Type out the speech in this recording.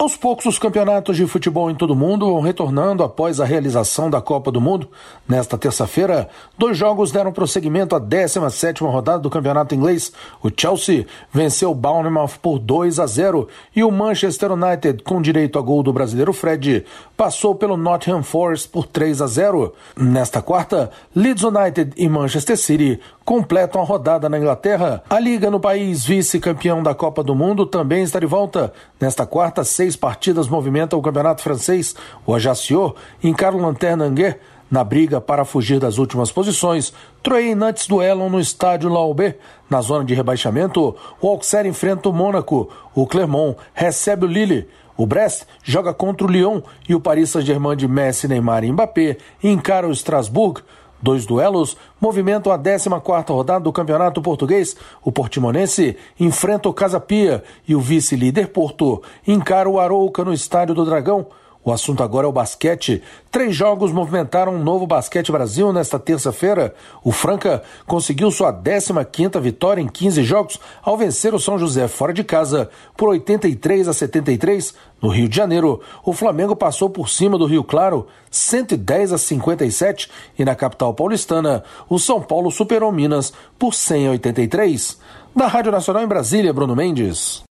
Aos poucos, os campeonatos de futebol em todo o mundo vão retornando após a realização da Copa do Mundo. Nesta terça-feira, 2 jogos deram prosseguimento à 17ª rodada do campeonato inglês. O Chelsea venceu o Bournemouth por 2-0 e o Manchester United, com direito a gol do brasileiro Fred, passou pelo Nottingham Forest por 3-0. Nesta quarta, Leeds United e Manchester City completam a rodada na Inglaterra. A Liga no país, vice-campeão da Copa do Mundo, também está de volta. Nesta quarta, 6 partidas movimentam o campeonato francês. O Ajaccio encara o Lanterna Angers na briga para fugir das últimas posições. Troyes e Nantes duelam no estádio Laubé. Na zona de rebaixamento, o Auxerre enfrenta o Mônaco. O Clermont recebe o Lille. O Brest joga contra o Lyon e o Paris Saint-Germain de Messi, Neymar e Mbappé encara o Strasbourg. 2 duelos movimentam a 14ª rodada do Campeonato Português. O Portimonense enfrenta o Casa Pia e o vice-líder Porto encara o Arouca no Estádio do Dragão. O assunto agora é o basquete. 3 jogos movimentaram um Novo Basquete Brasil nesta terça-feira. O Franca conseguiu sua 15ª vitória em 15 jogos ao vencer o São José fora de casa por 83-73. No Rio de Janeiro, o Flamengo passou por cima do Rio Claro 110-57 e na capital paulistana, o São Paulo superou Minas por 100-83. Da Rádio Nacional em Brasília, Bruno Mendes.